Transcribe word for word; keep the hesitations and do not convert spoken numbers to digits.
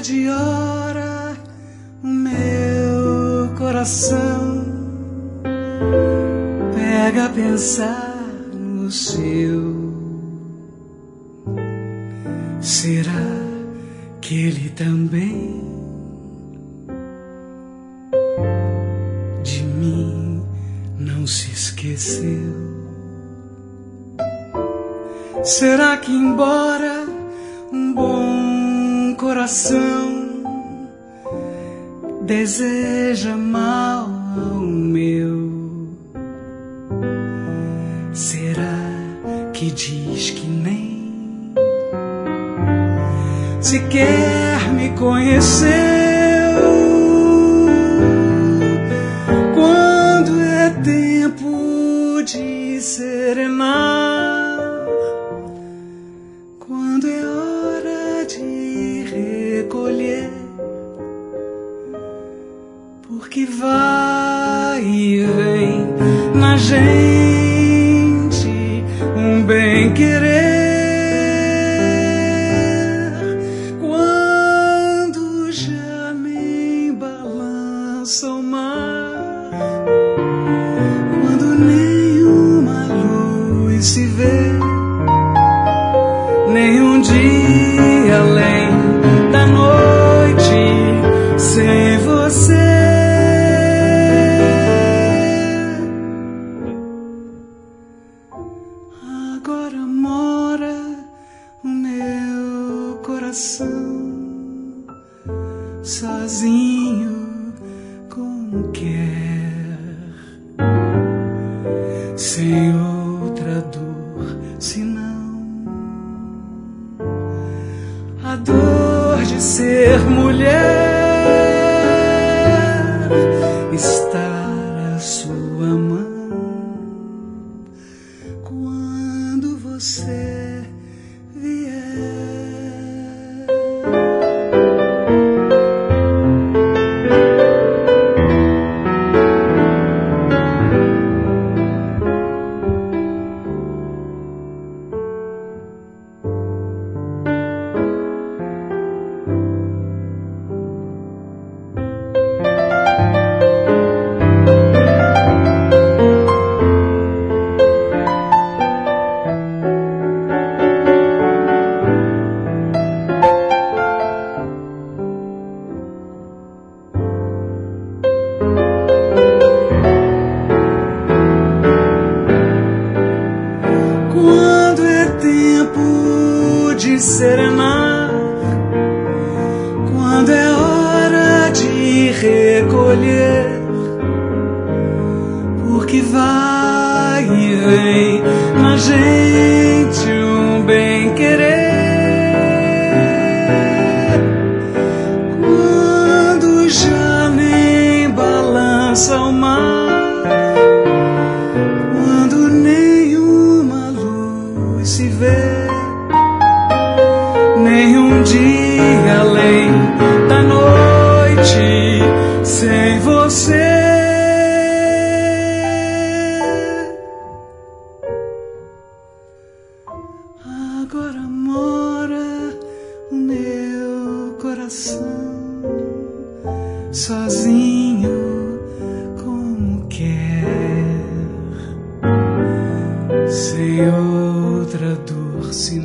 de hora o meu coração pega a pensar no seu. Será que ele também de mim não se esqueceu? Será que embora um bom coração deseja mal ao meu, será que diz que nem sequer me conheceu? Quando é tempo de serenar, quando é hora de recolher, porque vai e vem na gente um bem-querer. Quando já nem balança o mar, quando nenhuma luz se vê, nenhum dia além da noite sem você. Agora mora o meu coração sozinho como quer, sem outra dor senão a dor de ser mulher, estar à sua mão quando você vier. Quando é tempo de serenar, quando é hora de recolher, porque vai e vem na gente um bem-querer. Quando já nem balança o mar, quando nenhuma luz se vê, nenhum dia além da noite sem você. Agora mora o meu coração sozinho como quer, sem outra dor senão